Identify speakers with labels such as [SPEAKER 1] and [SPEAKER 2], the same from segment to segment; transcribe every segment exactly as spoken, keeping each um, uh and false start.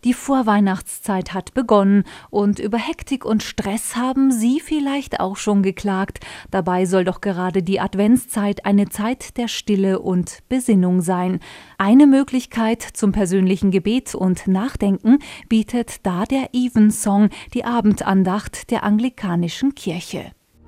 [SPEAKER 1] Die Vorweihnachtszeit hat begonnen und über Hektik und Stress haben Sie vielleicht auch schon geklagt. Dabei soll doch gerade die Adventszeit eine Zeit der Stille und Besinnung sein. Eine Möglichkeit zum persönlichen Gebet und Nachdenken bietet da der Evensong, die Abendandacht der anglikanischen Kirche.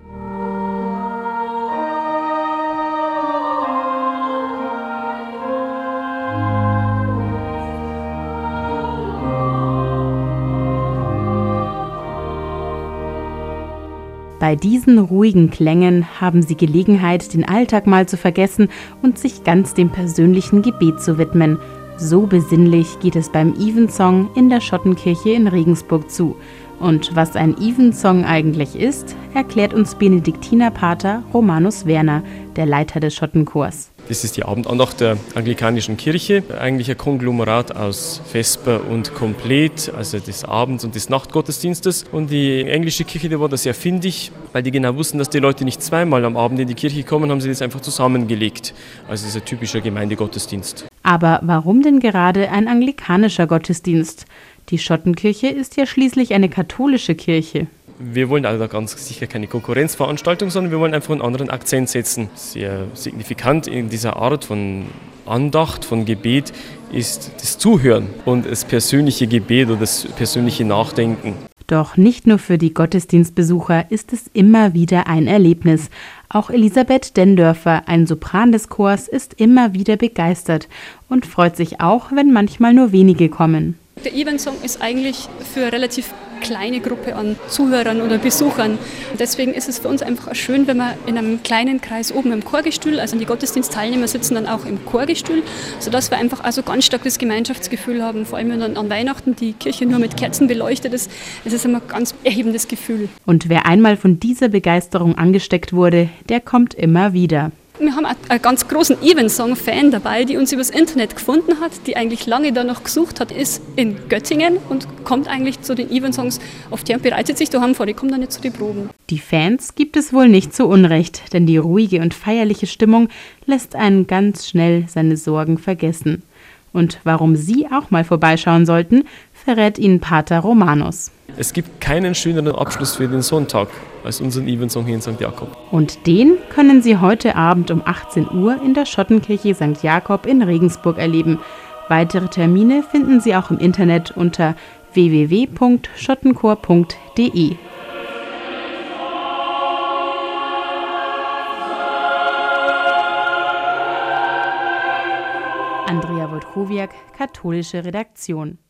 [SPEAKER 2] Bei diesen ruhigen Klängen haben Sie Gelegenheit, den Alltag mal zu vergessen und sich ganz dem persönlichen Gebet zu widmen. So besinnlich geht es beim Evensong in der Schottenkirche in Regensburg zu. Und was ein Evensong eigentlich ist, erklärt uns Benediktinerpater Romanus Werner, der Leiter des Schottenchors.
[SPEAKER 3] Das ist die Abendandacht der anglikanischen Kirche, eigentlich ein Konglomerat aus Vesper und Komplett, also des Abends- und des Nachtgottesdienstes. Und die englische Kirche, die war da sehr findig, weil die genau wussten, dass die Leute nicht zweimal am Abend in die Kirche kommen, haben sie das einfach zusammengelegt. Also es ist ein typischer Gemeindegottesdienst.
[SPEAKER 2] Aber warum denn gerade ein anglikanischer Gottesdienst? Die Schottenkirche ist ja schließlich eine katholische Kirche.
[SPEAKER 3] Wir wollen also da ganz sicher keine Konkurrenzveranstaltung, sondern wir wollen einfach einen anderen Akzent setzen. Sehr signifikant in dieser Art von Andacht, von Gebet ist das Zuhören und das persönliche Gebet oder das persönliche Nachdenken.
[SPEAKER 2] Doch nicht nur für die Gottesdienstbesucher ist es immer wieder ein Erlebnis. Auch Elisabeth Dendörfer, ein Sopran des Chors, ist immer wieder begeistert und freut sich auch, wenn manchmal nur wenige kommen.
[SPEAKER 4] Der Evensong ist eigentlich für eine relativ kleine Gruppe an Zuhörern oder Besuchern. Deswegen ist es für uns einfach schön, wenn wir in einem kleinen Kreis oben im Chorgestühl, also die Gottesdienstteilnehmer sitzen dann auch im Chorgestühl, sodass wir einfach also ganz stark das Gemeinschaftsgefühl haben. Vor allem, wenn dann an Weihnachten die Kirche nur mit Kerzen beleuchtet ist, ist es immer ein ganz erhebendes Gefühl.
[SPEAKER 2] Und wer einmal von dieser Begeisterung angesteckt wurde, der kommt immer wieder.
[SPEAKER 4] Wir haben einen ganz großen Evensong-Fan dabei, die uns übers Internet gefunden hat, die eigentlich lange danach gesucht hat, ist in Göttingen und kommt eigentlich zu den Evensongs oft her und bereitet sich daheim vor, die kommt dann nicht zu den Proben.
[SPEAKER 2] Die Fans gibt es wohl nicht zu Unrecht, denn die ruhige und feierliche Stimmung lässt einen ganz schnell seine Sorgen vergessen. Und warum Sie auch mal vorbeischauen sollten, verrät Ihnen Pater Romanus.
[SPEAKER 3] Es gibt keinen schöneren Abschluss für den Sonntag als unseren Evensong hier in Sankt Jakob.
[SPEAKER 2] Und den können Sie heute Abend um achtzehn Uhr in der Schottenkirche Sankt Jakob in Regensburg erleben. Weitere Termine finden Sie auch im Internet unter w w w punkt schottenchor punkt d e. Andrea Wojtkowiak, katholische Redaktion.